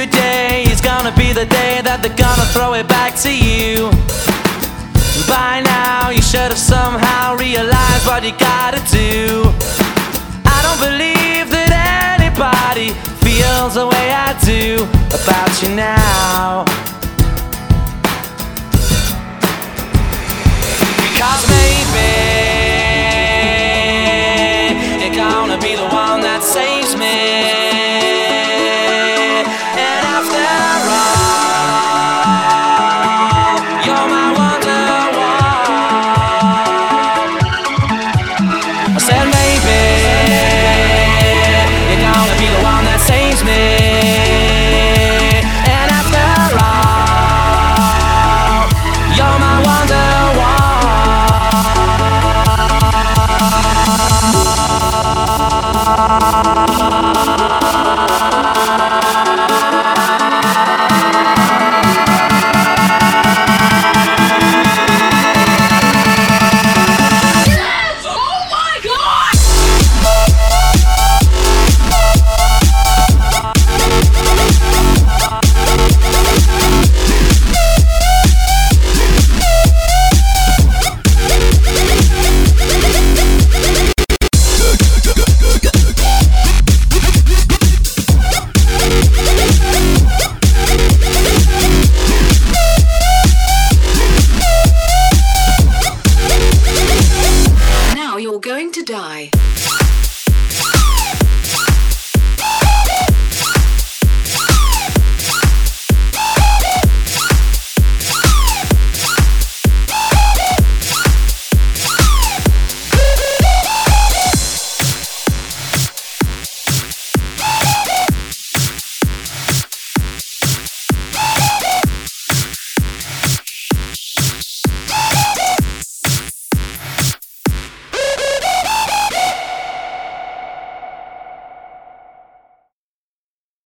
Today is gonna be the day that they're gonna throw it back to you. By now you should have somehow realized what you gotta do. I don't believe that anybody feels the way I do about you now.